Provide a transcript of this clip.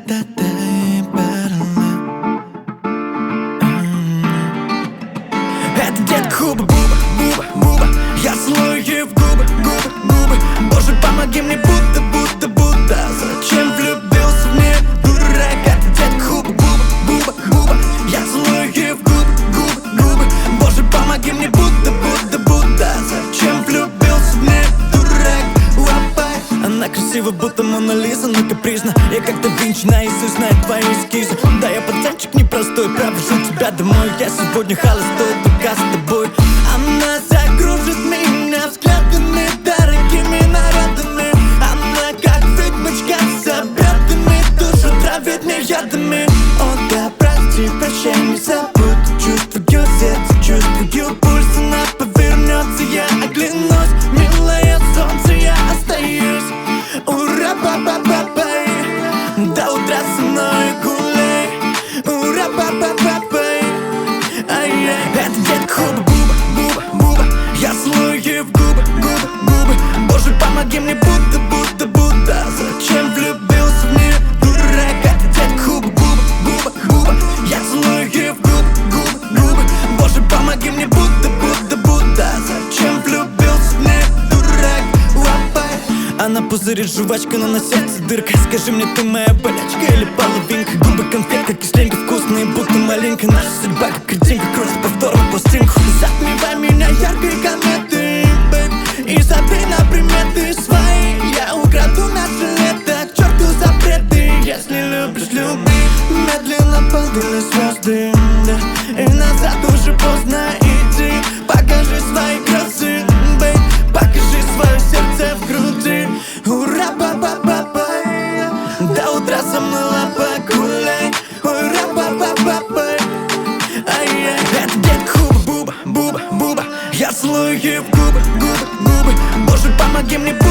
Это детка Хуба, Буба, Буба, Буба. Я целую ей в губы, губы, губы. Боже, помоги мне, Будда, Будда, Будда. Зачем влюбился в нее, дурак? Это детка Хуба, Буба, Буба, Буба. Я целую ей в губы, губы, губы. Боже, помоги мне, Будда, Будда, Будда. Зачем влюбился в нее, дурак? Лапай. Она красива, будто Мона Лиза, но капризна. Я как Да Винчи наизусть знаю твои эскизы. Да, я пацанчик непростой, провожу тебя домой. Я сегодня холостой, только с тобой. Она закружит меня взглядами, дорогими народами. Она как ведьмочка с обрядами, душу травит мне ядами. О да, прости, прощай, не забудь. Чувствую сердце, чувствую пульс. Она повернется, я оглянусь. Милое солнце, я остаюсь. Ура, ба-ба-ба-бай. До утра со мной гуляй. Ура, ба-ба-ба-бай. Ай-яй. Это детка Хуба, Буба, Буба, Буба. Я целую ей в губы, губы, губы. Боже, помоги мне, Будда, Будда, Будда. Зачем влюбился в нее, дурак? Это детка Хуба, Буба, Буба, Буба. Я целую ей в губы, губы, губы. Боже, помоги мне, Будда, Будда, Будда. Зачем влюбился в нее, дурак? Лапай. Она пузырит жвачка, но на сердце дырка. Скажи мне, ты моя болячка или половинка? Губы конфетка, кисленька вкусные, будто малинка. Наша судьба как картинка, крутится повторно пластинку. Затмевай меня яркой кометой, бэйб, и забей на приметы свои. Я украду наше лето, к черту запреты. Если любишь, люби. Медленно падали звезды, да, и назад уже поздно идти. Покажи свои красы, бэйб, покажи свое сердце в груди. Ура, ба-ба-ба-бай. До утра со мной лапа гуляй. Ура, ба-ба-ба-бай. Ай-яй. Это детка Хуба, Буба, Буба, Буба. Я целую ей в губы, губы, губы. Боже, помоги мне,